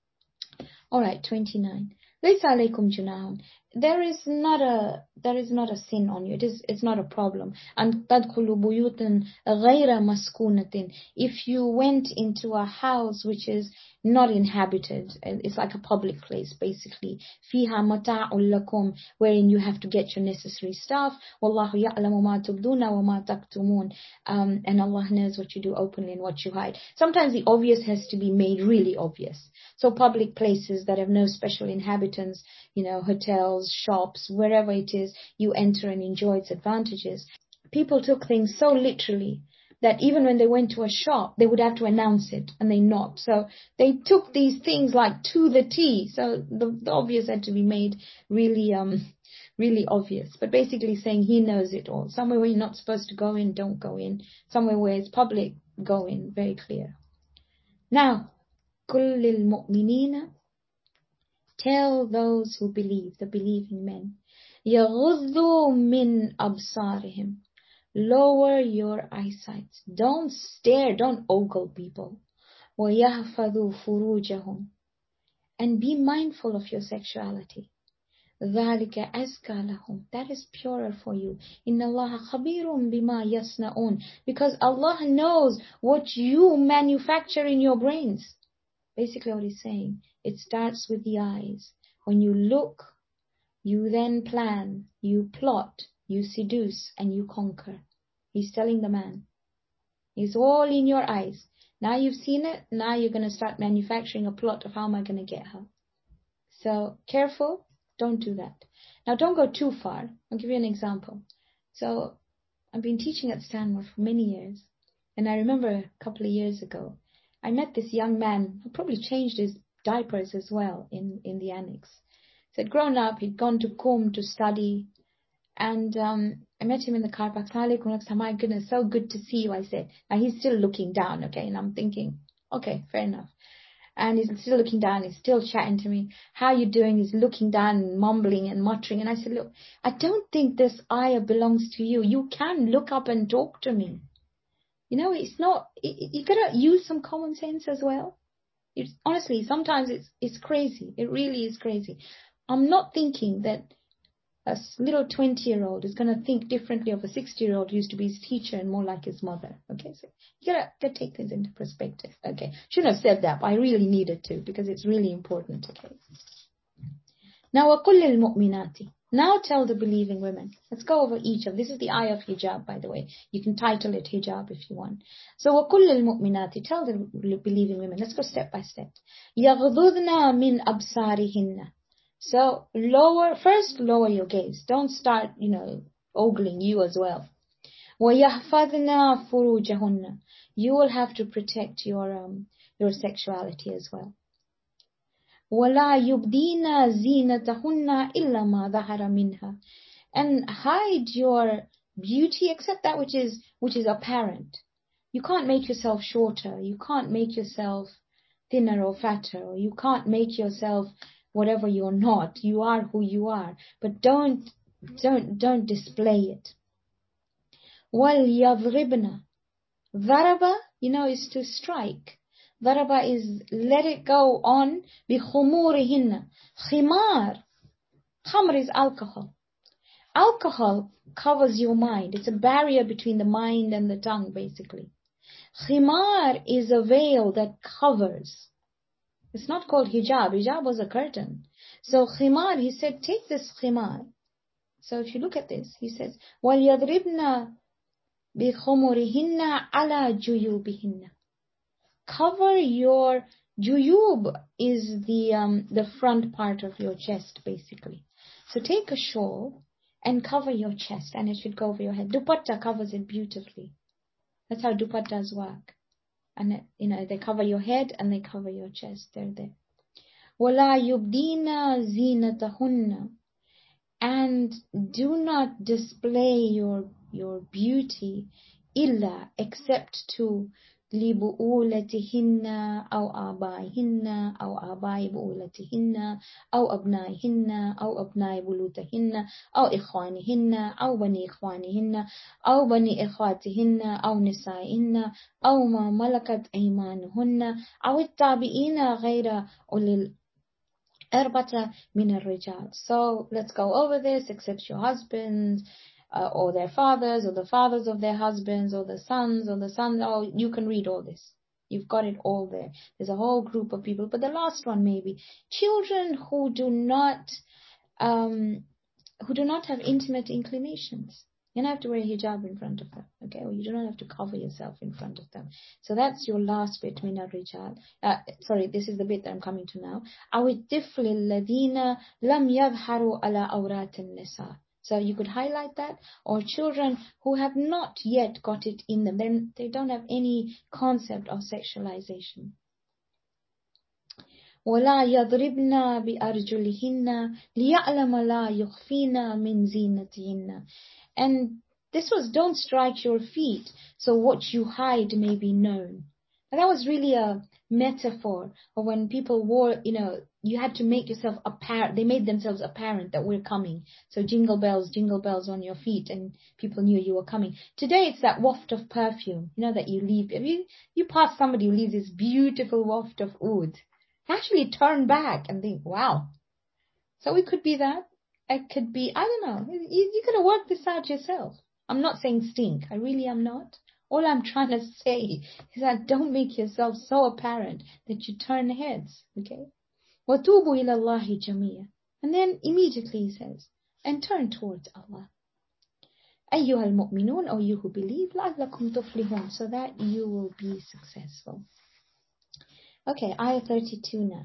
Alright, 29. لَيْسَ عَلَيْكُمْ جُنَاحٌ. There is not a sin on you. It's not a problem. أَن تَدْخُلُوا بُيُوتًا غَيْرَ مَسْكُونَةٍ. If you went into a house which is not inhabited, it's like a public place basically. فِيهَا مَتَاعٌ لَكُمْ, wherein you have to get your necessary stuff. وَاللَّهُ يَعْلَمُ مَا تُبْدُونَ وَمَا تَكْتُمُونَ. And Allah knows what you do openly and what you hide. Sometimes the obvious has to be made really obvious. So public places that have no special inhabitants, hotels, shops, wherever it is, you enter and enjoy its advantages. People took things so literally that even when they went to a shop, they would have to announce it, and they not. So they took these things like to the T. So the obvious had to be made really, really obvious. But basically saying he knows it all. Somewhere where you're not supposed to go in, don't go in. Somewhere where it's public, go in. Very clear. Now, قُلْ لِلْمُؤْمِنِينَ. Tell those who believe, the believing men. يَغُضُّوا مِنْ أَبْصَارِهِمْ. Lower your eyesight. Don't stare, don't ogle people. وَيَحْفَظُوا فُرُوجَهُمْ. And be mindful of your sexuality. ذَلِكَ أَزْكَى لَهُمْ. That is purer for you. إِنَّ اللَّهَ خَبِيرٌ بِمَا يَصْنَعُونَ. Because Allah knows what you manufacture in your brains. Basically what he's saying, it starts with the eyes. When you look, you then plan, you plot, you seduce, and you conquer. He's telling the man. It's all in your eyes. Now you've seen it, now you're going to start manufacturing a plot of how am I going to get her. So careful, don't do that. Now don't go too far. I'll give you an example. So I've been teaching at Stanmore for many years. And I remember a couple of years ago, I met this young man who probably changed his diapers as well in the annex. So he'd grown up, he'd gone to Qom to study. And I met him in the car park. My goodness, so good to see you, I said. And he's still looking down, okay? And I'm thinking, okay, fair enough. And he's still looking down, he's still chatting to me. How are you doing? He's looking down and mumbling and muttering. And I said, look, I don't think this ayah belongs to you. You can look up and talk to me. You know, it's not, you gotta use some common sense as well. Honestly, sometimes it's crazy. It really is crazy. I'm not thinking that a little 20-year-old is going to think differently of a 60-year-old who used to be his teacher and more like his mother. Okay, so you gotta take things into perspective. Okay, shouldn't have said that, but I really needed to because it's really important. Okay. Now, وَقُلِّ الْمُؤْمِنَاتِ. Now tell the believing women. Let's go over each of. This is the ayah of hijab, by the way. You can title it hijab if you want. So وَقُلِّ الْمُؤْمِنَاتِ. Tell the believing women. Let's go step by step. يَغْضُضْنَ مِنْ أَبْصَارِهِنَّ. So first lower your gaze. Don't start, ogling you as well. وَيَحْفَظْنَا فُرُوجَهُنَّ. You will have to protect your sexuality as well. وَلَا يُبْدِينَ زِينَتَهُنَّ إِلَّا مَا ظَهَرَ مِنْهَا. And hide your beauty except that which is apparent. You can't make yourself shorter. You can't make yourself thinner or fatter. Or you can't make yourself whatever you're not. You are who you are. But don't display it. وَلْيَضْرِبْنَ. Dharaba, is to strike. Dharaba is let it go on. بِخُمُورِهِنَّ. Khimar. Khamr is alcohol. Alcohol covers your mind. It's a barrier between the mind and the tongue, basically. Khimar is a veil that covers. It's not called hijab. Hijab was a curtain. So khimar, he said, take this khimar. So if you look at this, he says, وَلْيَضْرِبْنَ بِخُمُرِهِنَّ عَلَى جُيُوبِهِنَّ. Cover your juyub is the front part of your chest, basically. So take a shawl and cover your chest, and it should go over your head. Dupatta covers it beautifully. That's how dupattas work. And they cover your head and they cover your chest. They're there. وَلَا يُبْدِينَ زِينَتَهُنَّ. And do not display your beauty illa except to لِبُؤُولَتِهِنَّ أَوْ آبَائِهِنَّ أَوْ آبَاءِ بُؤُولَتِهِنَّ أَوْ أَبْنَائِهِنَّ أَوْ أَبْنَاءِ بُؤُولَتِهِنَّ أَوْ إِخْوَانِهِنَّ أَوْ بَنِي إِخْوَانِهِنَّ أَوْ بَنِي إِخْوَاتِهِنَّ أَوْ نِسَائِهِنَّ أَوْ مَا مَلَكَتْ أَيْمَانُهُنَّ أَوْ التَّابِعِينَ غَيْرَ أُولِي الْإِرْبَةِ مِنَ الرِّجَالِ. So let's go over this, except your husbands, or their fathers, or the fathers of their husbands, or the sons, oh, you can read all this. You've got it all there. There's a whole group of people. But the last one maybe, children who do not have intimate inclinations. You don't have to wear hijab in front of them, okay? Or you do not have to cover yourself in front of them. So that's your last bit, min ar-rijal. Sorry, this is the bit that I'm coming to now. أَوِ الطِّفْلِ الَّذِينَ لَمْ يَظْهَرُوا عَلَى أَوْرَاتِ النِّسَاءِ. So you could highlight that. Or children who have not yet got it in them. Then they don't have any concept of sexualization. وَلَا يَضْرِبْنَ بِأَرْجُلِهِنَّ لِيَعْلَمَ لَا يُخْفِينَ مِنْ زِينَتِهِنَّ. And this was, don't strike your feet, so what you hide may be known. And that was really a metaphor of when people wore, you had to make yourself apparent. They made themselves apparent that we're coming. So jingle bells on your feet, and people knew you were coming. Today it's that waft of perfume, that you leave. If you pass somebody who leaves this beautiful waft of oud, actually turn back and think, wow. So it could be that. It could be, I don't know. You could have worked this out yourself. I'm not saying stink. I really am not. All I'm trying to say is that don't make yourself so apparent that you turn heads. Okay? وَتُوبُوا إِلَى اللَّهِ جَمِيعًا. And then immediately he says, and turn towards Allah. أَيُّهَا الْمُؤْمِنُونَ, or you who believe, لَعَلَّكُمْ تُفْلِحُونَ, so that you will be successful. Okay, ayah 32 now.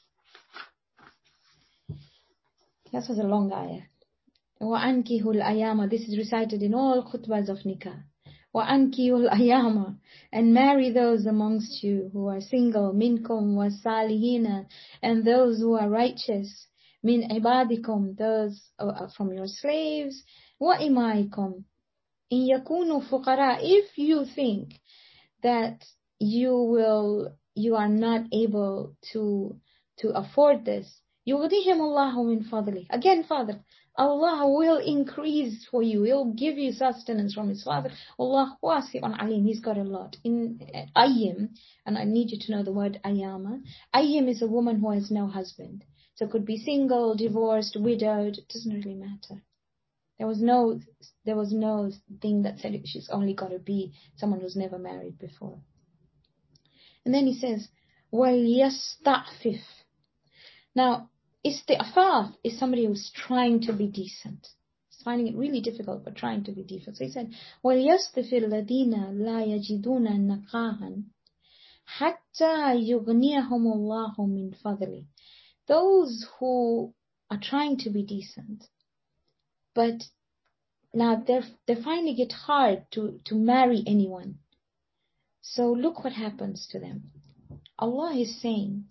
This was a long ayah. وَأَنْكِهُ الْأَيَامَ. This is recited in all khutbahs of nikah. وَأَنْكِهُ الْأَيَامَ. And marry those amongst you who are single. مِنْكُمْ وَالصَّالِحِينَ. And those who are righteous. مِنْ عِبَادِكُمْ. Those from your slaves. وَإِمَائِكُمْ. إِنْ يَكُونُوا فُقَرَاء. If you think that you are not able to afford this, يُغْنِهِمُ اللَّهُ مِنْ فَضْلِهِ. Again, Father, Allah will increase for you. He'll give you sustenance from His Father. Allah wasi'un alim. He's got a lot. In ayyim, and I need you to know the word ayyama. Ayyim is a woman who has no husband. So it could be single, divorced, widowed. It doesn't really matter. There was no thing that said she's only got to be someone who's never married before. And then he says, وَلْيَسْتَعْفِفْ. Now, isti'faf is somebody who's trying to be decent. He's finding it really difficult, but trying to be decent. So he said, وَلْيَسْتَفِ الَّذِينَ لَا يَجِدُونَ نَكَاحًا حَتَّى يُغْنِيَهُمُ اللَّهُ مِنْ فَضْلِهِ. Those who are trying to be decent, but now they're finding it hard to marry anyone. So look what happens to them. Allah is saying,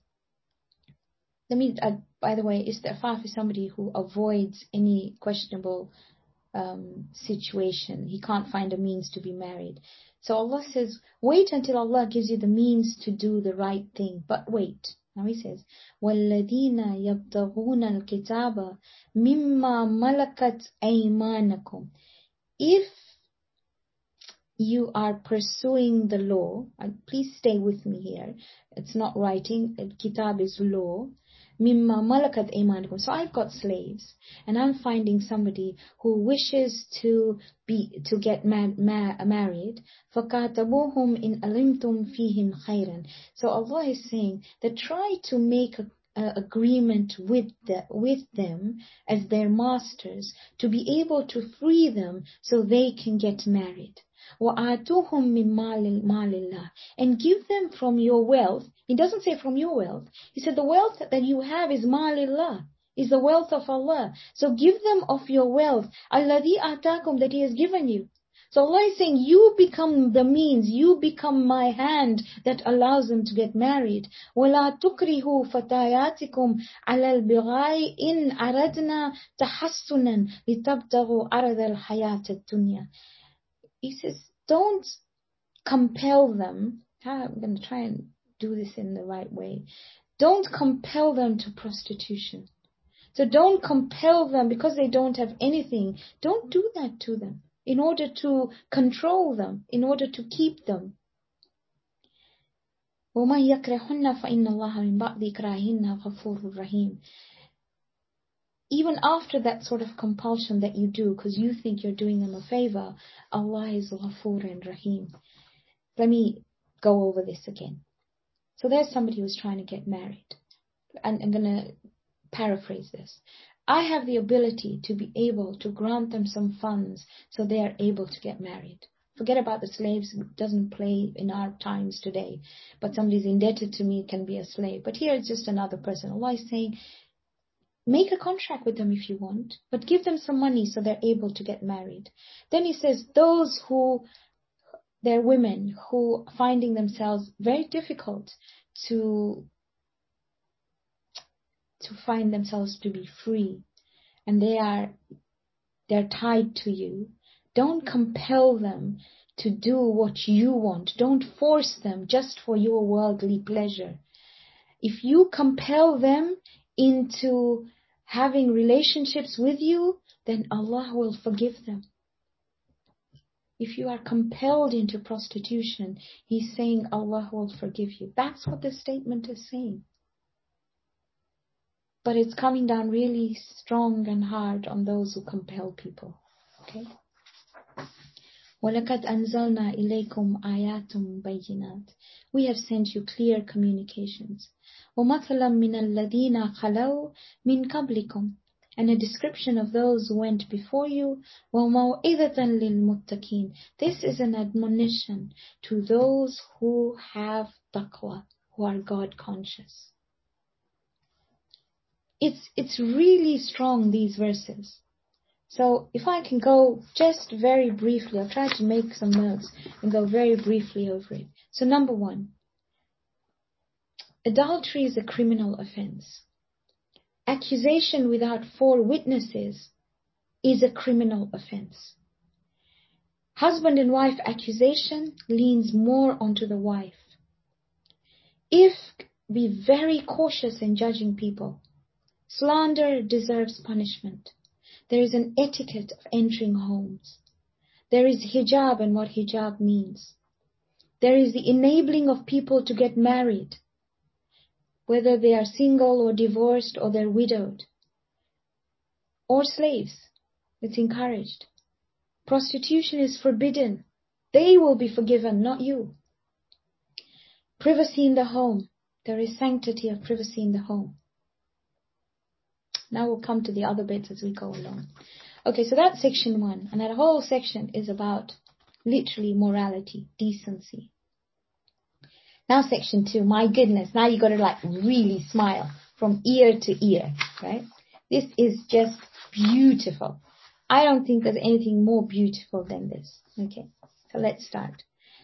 by the way, isti'faf is somebody who avoids any questionable situation. He can't find a means to be married. So Allah says, wait until Allah gives you the means to do the right thing. But wait. Now He says, وَالَّذِينَ يَبْتَغُونَ الْكِتَابَ مِمَّا مَلَكَتْ أَيْمَانَكُمْ. If you are pursuing the law, and please stay with me here. It's not writing. Kitab is law. Mimma malakat aymanukum. So I've got slaves, and I'm finding somebody who wishes to get married. فَكَاتَبُوهُمْ إِنْ أَلِمْتُمْ فِيهِمْ خَيْرًا. So Allah is saying that try to make a agreement with them as their masters to be able to free them so they can get married. وَآتُوهُمْ مِنْ مَالِ اللَّهِ. And give them from your wealth. He doesn't say from your wealth. He said the wealth that you have is maalillah, is the wealth of Allah. So give them of your wealth. الَّذِي آتَاكُمْ, that He has given you. So Allah is saying, you become the means, you become my hand that allows them to get married. وَلَا تُكْرِهُ فَتَيَاتِكُمْ عَلَى الْبِغَاءِ إِنْ أَرَدْنَا تَحَسُّنًا لِتَبْتَغُوا عَرَضَ الْحَيَاةِ الدُّنْيَا. He says, don't compel them. I'm going to try and do this in the right way. Don't compel them to prostitution. So don't compel them because they don't have anything. Don't do that to them in order to control them, in order to keep them. وَمَنْ يَكْرَهُنَّ فَإِنَّ اللَّهَ مِنْ بَعْدِ إِكْرَاهِهِنَّ غَفُورٌ رَحِيمٌ. Even after that sort of compulsion that you do, because you think you're doing them a favor, Allah is Ghafoor and Rahim. Let me go over this again. So there's somebody who's trying to get married. And I'm going to paraphrase this. I have the ability to be able to grant them some funds so they are able to get married. Forget about the slaves, it doesn't play in our times today. But somebody's indebted to me can be a slave. But here it's just another person. Allah is saying, make a contract with them if you want, but give them some money so they're able to get married. Then He says, they're women who are finding themselves very difficult to find themselves to be free, and they're tied to you. Don't compel them to do what you want. Don't force them just for your worldly pleasure. If you compel them into having relationships with you, then Allah will forgive them. If you are compelled into prostitution, He's saying Allah will forgive you. That's what the statement is saying. But it's coming down really strong and hard on those who compel people. Okay? وَلَقَدْ أَنزَلْنَا إِلَيْكُمْ آيَاتٌ بَيِّنَاتٍ. We have sent you clear communications. وَمَثَلًا مِنَ الَّذِينَ خَلَوْا مِنْ قَبْلِكُمْ. And a description of those who went before you. وَمَوْعِظَةً لِلْمُتَّقِينَ. This is an admonition to those who have taqwa, who are God conscious. It's really strong, these verses. So if I can go just very briefly, I'll try to make some notes and go very briefly over it. So number 1, adultery is a criminal offense. Accusation without 4 witnesses is a criminal offense. Husband and wife accusation leans more onto the wife. Be very cautious in judging people. Slander deserves punishment. There is an etiquette of entering homes. There is hijab and what hijab means. There is the enabling of people to get married, whether they are single or divorced or they're widowed. Or slaves. It's encouraged. Prostitution is forbidden. They will be forgiven, not you. Privacy in the home. There is sanctity of privacy in the home. Now we'll come to the other bits as we go along. Okay, so that's section 1. And that whole section is about literally morality, decency. Now section 2. My goodness, now you got to really smile from ear to ear, right? This is just beautiful. I don't think there's anything more beautiful than this. Okay, so let's start.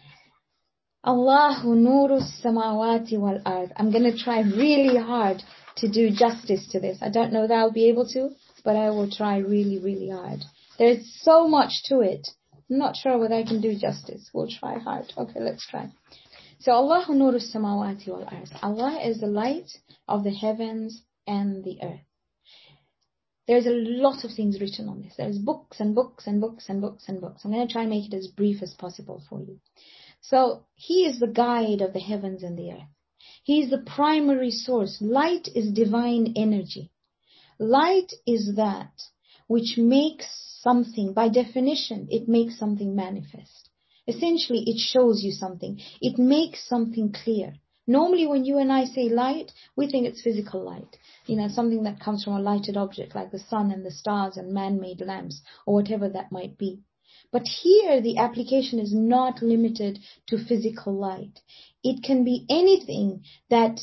Allahu nuru samawati wal ard. I'm going to try really hard to do justice to this. I don't know that I'll be able to, but I will try really, really hard. There's so much to it. I'm not sure whether I can do justice. We'll try hard. Okay, let's try. So Allahu nuru samawati wal ard. Allah is the light of the heavens and the earth. There's a lot of things written on this. There's books and books and books and books and books. I'm going to try and make it as brief as possible for you. So He is the guide of the heavens and the earth. He is the primary source. Light is divine energy. Light is that which makes something, by definition, it makes something manifest. Essentially, it shows you something. It makes something clear. Normally, when you and I say light, we think it's physical light. Something that comes from a lighted object like the sun and the stars and man-made lamps or whatever that might be. But here, the application is not limited to physical light. It can be anything that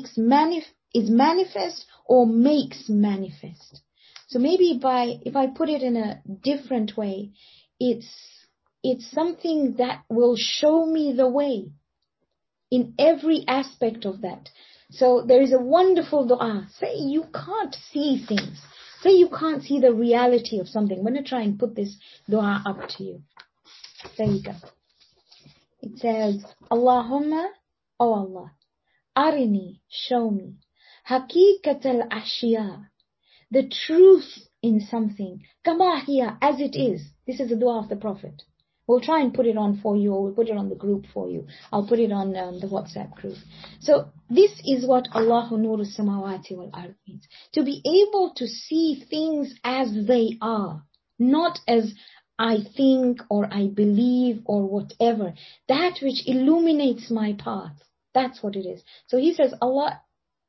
is manifest or makes manifest. So maybe if I put it in a different way, it's something that will show me the way in every aspect of that. So there is a wonderful dua. Say you can't see things. Say you can't see the reality of something. I'm going to try and put this dua up to you. There you go. It says, Allahumma, O Allah, arini, show me, haqiqat al-ashya, the truth in something, kama hiya, as it is. This is the dua of the Prophet. We'll try and put it on for you, or we'll put it on the group for you. I'll put it on the WhatsApp group. So this is what Allahu nuru samawati wal ard means. To be able to see things as they are, not as I think or I believe or whatever. That which illuminates my path. That's what it is. So he says, Allahu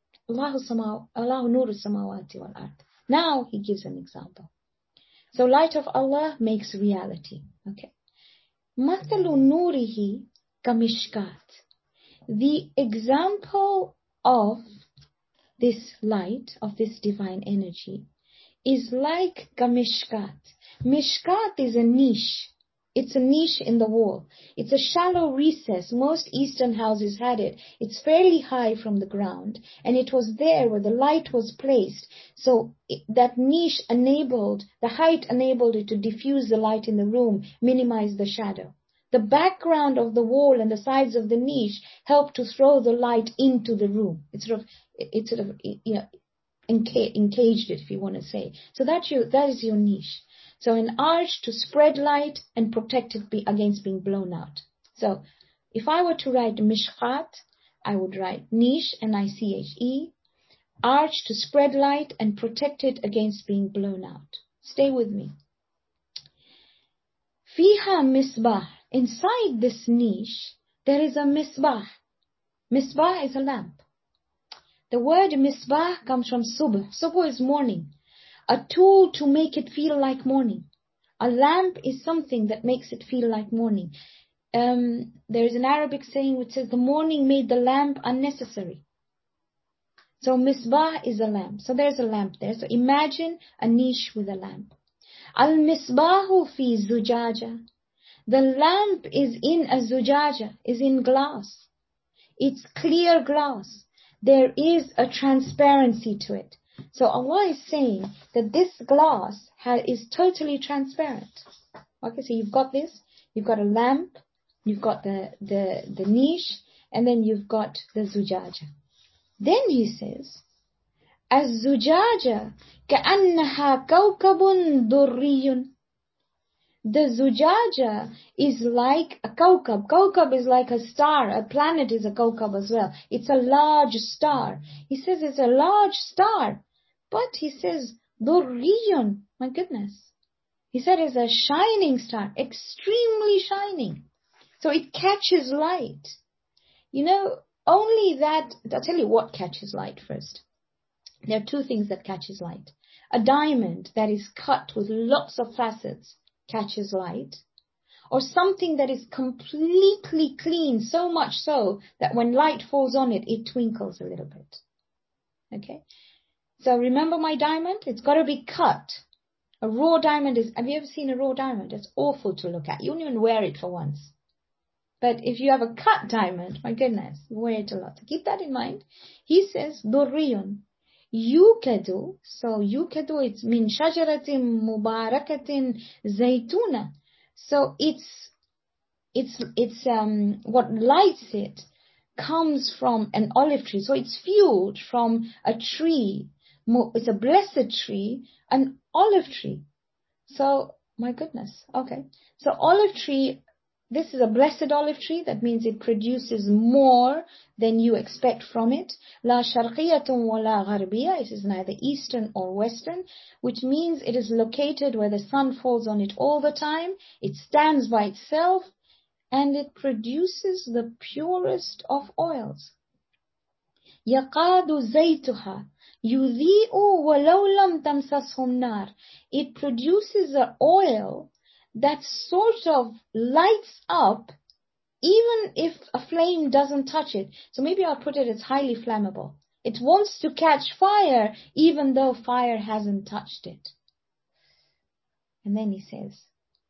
nuru samawati wal ard. Now he gives an example. So light of Allah makes reality. Okay. Mathalu nurihi kamishkat. The example of this light, of this divine energy, is like kamishkat. Mishkat is a niche. It's a niche in the wall. It's a shallow recess. Most Eastern houses had it. It's fairly high from the ground. And it was there where the light was placed. So that niche the height enabled it to diffuse the light in the room, minimize the shadow. The background of the wall and the sides of the niche help to throw the light into the room. It sort of encaged it, if you want to say. So that is your niche. So an arch to spread light and protect it against being blown out. So if I were to write mishkat, I would write niche, N-I-C-H-E, arch to spread light and protect it against being blown out. Stay with me. Fiha misbah. Inside this niche, there is a misbah. Misbah is a lamp. The word misbah comes from subh. Subh is morning. A tool to make it feel like morning. A lamp is something that makes it feel like morning. There is an Arabic saying which says the morning made the lamp unnecessary. So misbah is a lamp. So there's a lamp there. So imagine a niche with a lamp. Al-misbahu fi zujaja. The lamp is in a zujaja, is in glass. It's clear glass. There is a transparency to it. So Allah is saying that this glass is totally transparent. Okay, so you've got this, you've got a lamp, you've got the niche, and then you've got the zujaja. Then he says, Az-zujaja ka'annaha kawkabun durriyun. The zujaja is like a kawkab. Kawkab is like a star. A planet is a kawkab as well. It's a large star. He says it's a large star. But he says, durriyun. My goodness. He said it's a shining star. Extremely shining. So it catches light. You know, only that, I'll tell you what catches light first. There are two things that catches light. A diamond that is cut with lots of facets catches light, or something that is completely clean, so much so that when light falls on it, it twinkles a little bit. Okay? So remember my diamond? It's got to be cut. A raw diamond have you ever seen a raw diamond? It's awful to look at. You won't even wear it for once. But if you have a cut diamond, my goodness, you wear it a lot. So keep that in mind. He says, durriyun. Yukadu, so yukadu, it's min shajaratin mubarakatin zaytuna. So it's what lights it comes from an olive tree. So it's fueled from a tree. It's a blessed tree, an olive tree. So, my goodness. Okay. So olive tree, this is a blessed olive tree. That means it produces more than you expect from it. La sharqiyatun wa la gharbiya. It is neither eastern or western, which means it is located where the sun falls on it all the time. It stands by itself and it produces the purest of oils. Yaqadu zaytuha yudhi'u walau lam tamsashum nar. It produces an oil that sort of lights up even if a flame doesn't touch it. So maybe I'll put it as highly flammable. It wants to catch fire even though fire hasn't touched it. And then he says,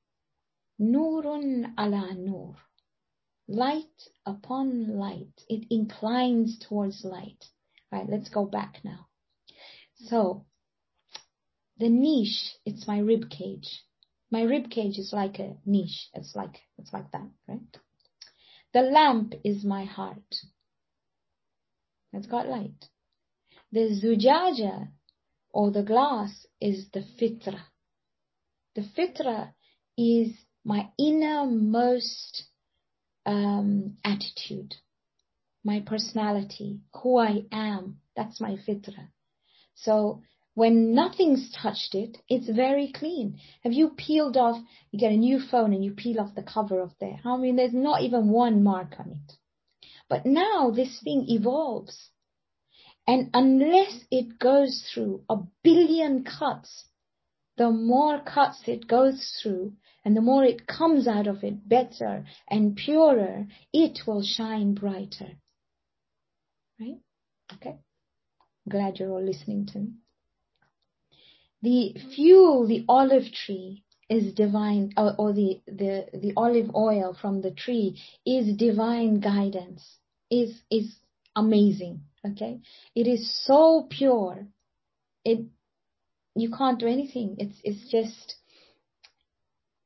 Nurun ala nur. Light upon light. It inclines towards light. Right, let's go back now. So, the niche, it's my rib cage. My rib cage is like a niche. It's like that, right? The lamp is my heart. It's got light. The zujaja, or the glass, is the fitra. The fitra is my innermost attitude, my personality, who I am. That's my fitra. So when nothing's touched it, it's very clean. Have you peeled off, you get a new phone and you peel off the cover of there. I mean, there's not even one mark on it. But now this thing evolves. And unless it goes through 1 billion cuts, the more cuts it goes through and the more it comes out of it better and purer, it will shine brighter. Right? Okay? Glad you're all listening to me. The fuel, the olive tree, is divine, or the olive oil from the tree is divine guidance, is amazing. Okay? It is so pure. You can't do anything. It's just,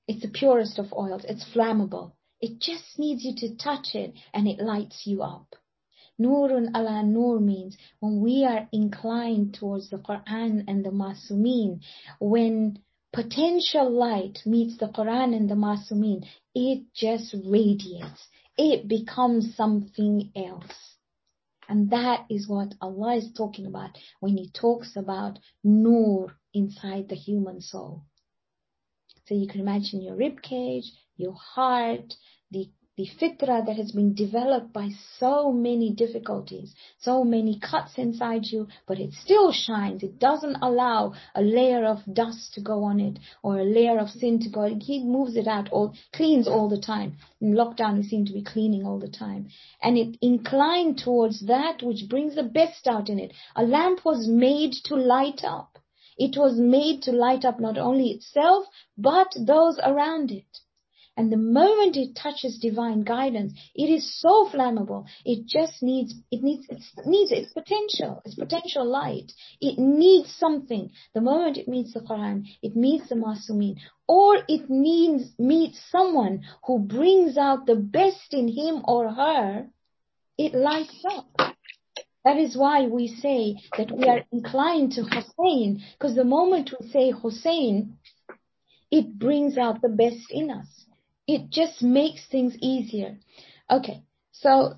It's the purest of oils. It's flammable. It just needs you to touch it and it lights you up. Nurun ala nur means when we are inclined towards the Quran and the Masumin, when potential light meets the Quran and the Masumin, it just radiates. It becomes something else. And that is what Allah is talking about when He talks about nur inside the human soul. So you can imagine your rib cage, your heart, the fitra that has been developed by so many difficulties, so many cuts inside you, but it still shines. It doesn't allow a layer of dust to go on it or a layer of sin to go. He moves it out, cleans all the time. In lockdown, we seem to be cleaning all the time. And it inclined towards that which brings the best out in it. A lamp was made to light up. It was made to light up not only itself, but those around it. And the moment it touches divine guidance, it is so flammable. It just needs its potential light. It needs something. The moment it meets the Quran, it meets the Masumin, or it meets someone who brings out the best in him or her, it lights up. That is why we say that we are inclined to Hussein, because the moment we say Hussein, it brings out the best in us. It just makes things easier. Okay, so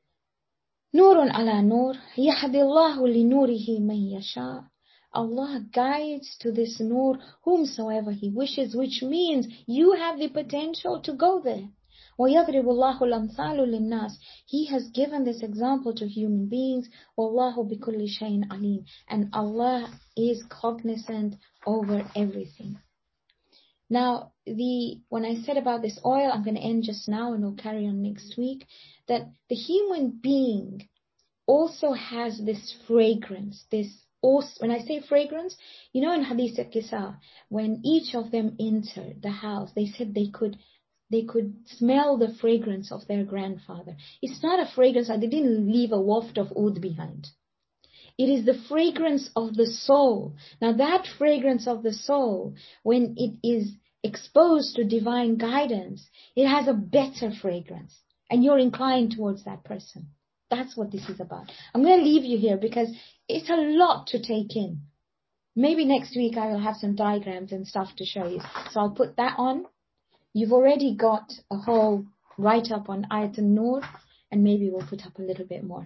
Nurun ala nur, yahdillahu li nurihi man yasha. Allah guides to this nur whomsoever He wishes, which means you have the potential to go there. وَيَضْرِبُ اللَّهُ الْأَمْثَالُ لِلنَّاسِ. He has given this example to human beings. وَاللَّهُ بِكُلِّ شَيْءٍ عَلِيمٌ. And Allah is cognizant over everything. Now, when I said about this oil, I'm going to end just now and we'll carry on next week, that the human being also has this fragrance, when I say fragrance, you know in Hadith al-Kisa, when each of them entered the house, they said they could smell the fragrance of their grandfather. It's not a fragrance, they didn't leave a waft of oud behind. It is the fragrance of the soul. Now that fragrance of the soul, when it is exposed to divine guidance, it has a better fragrance. And you're inclined towards that person. That's what this is about. I'm going to leave you here because it's a lot to take in. Maybe next week I will have some diagrams and stuff to show you. So I'll put that on. You've already got a whole write-up on Ayat an-Nur, and maybe we'll put up a little bit more.